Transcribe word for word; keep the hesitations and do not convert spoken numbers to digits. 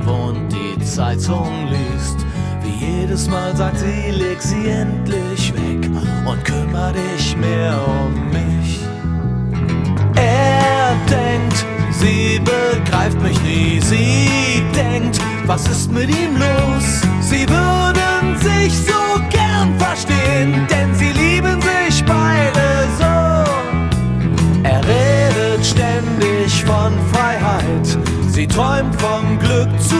und die Zeitung liest. Wie jedes Mal sagt sie, leg sie endlich weg und kümmer dich mehr um mich. Er denkt, sie begreift mich nie. Sie denkt, was ist mit ihm los? Sie würden sich so gern verstehen, denn sie lieben sich beide so. Er redet ständig von Freiheit, sie träumt vom